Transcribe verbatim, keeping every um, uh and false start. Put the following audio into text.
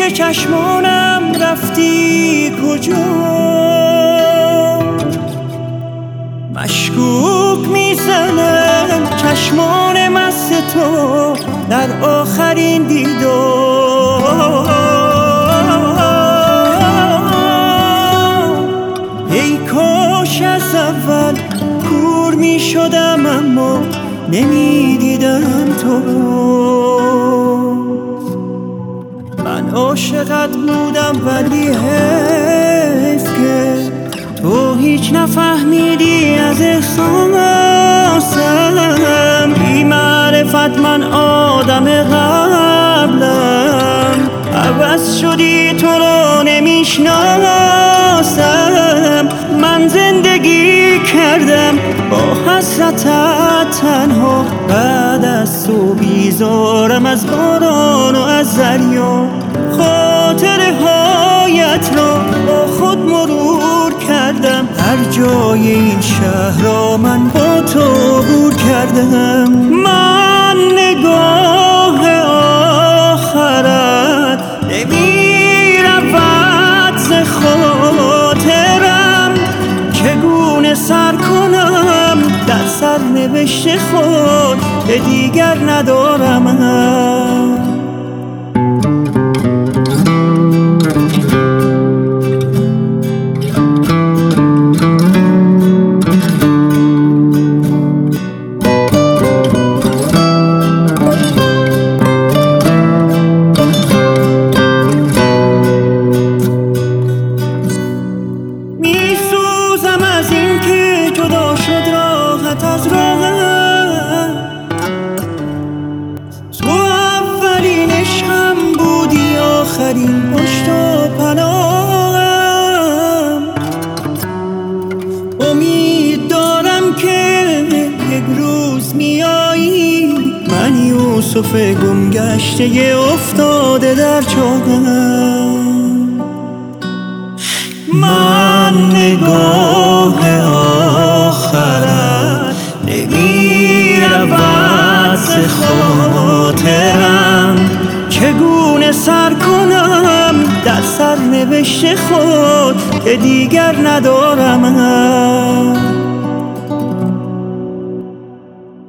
پیش چشمانم رفتی کجا؟ مشکوک میزنم چشمان مست تو در آخرین دیدار. ای کاش از اول کور میشدم اما نمیدیدم تو. من عاشقت بودم ولی حیف که تو هیچ نفهمیدی از احساسم. بی معرفت من آدم قبلم، عوض شدی تو رو نمیشناسم. من زندگی کردم با حسرتت تنها، بعد از تو بیزارم از باران و از دریا. خاطره هایت را با خود مرور کردم، هر جای این شهر را من با تو عبور کردم. من نگاه آخرت نمیرود ز خاطرم، چگونه سر کنم در سرنوشت خود که دیگر ندارم. از راهم تو اولین عشقم بودی، آخرین پشت و پناهم. امید دارم که یک روز میایی، من یوسف گم گشته افتاده در چاهم. من نگاه آخرت نمیرود ز خاطرم، چگونه سر کنم در سرنوشت خود که دیگر ندارم.